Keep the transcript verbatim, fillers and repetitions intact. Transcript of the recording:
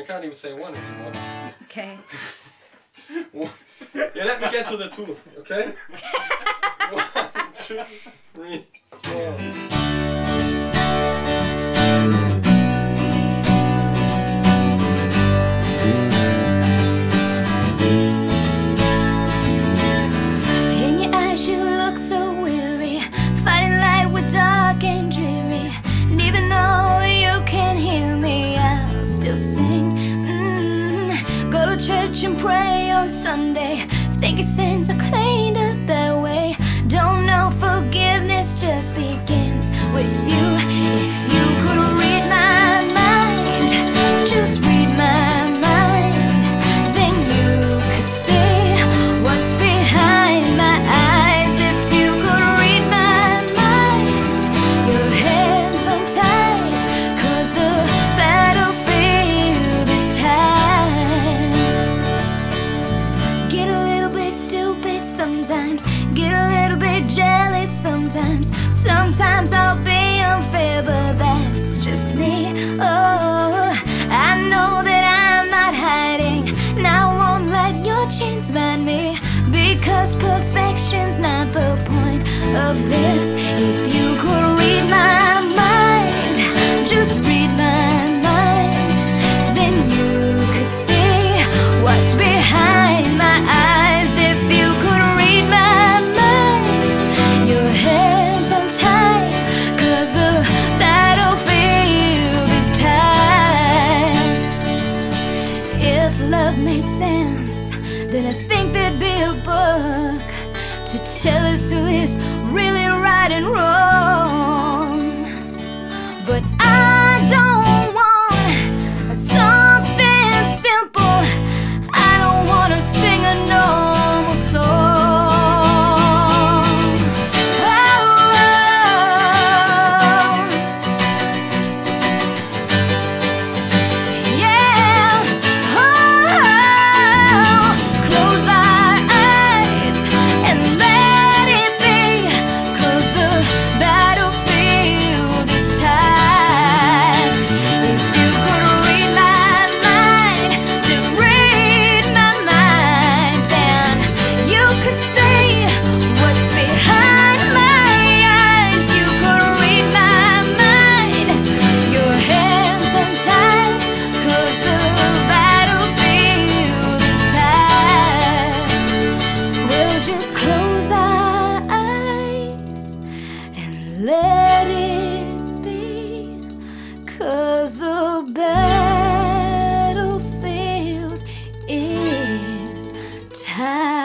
can't even say one anymore. Okay. Yeah, let me get to the two, okay? One, two, three, four. In your eyes you look so weary, fighting light with dark and dreary. And even though you can't hear me, I'll still sing. Mm. Go to church and pray on Sunday, think your sins are cleaned up that way. Don't know forgiveness just begins with you. If you could read my mind, just read my mind, then you could see what's behind my eyes. If you could read my mind, your hands untied, 'cause the battlefield is tied. Get a little bit stupid sometimes, get a little bit jealous sometimes. Sometimes I'll be unfair, but that's just me. Oh, I know that I'm not hiding, and I won't let your chains bind me, because perfection's not the point of this. If you could read my mind, just read my mind, then you could see what's behind my eyes. If you could read my mind, your hands untied, 'cause the battlefield is tied. If love made sense, then I think there'd be a book to tell us who is really right and wrong. But I don't want something simple, I don't want to sing a normal song. Oh, yeah. Oh, close our eyes and let it be, 'cause the battlefield is tied. If you could read my mind, just read my mind, then you could see what's behind my eyes. You could read my mind, your hands untied, 'cause the battlefield is tied. We'll just close our eyes and let it be, 'cause the battlefield is tied.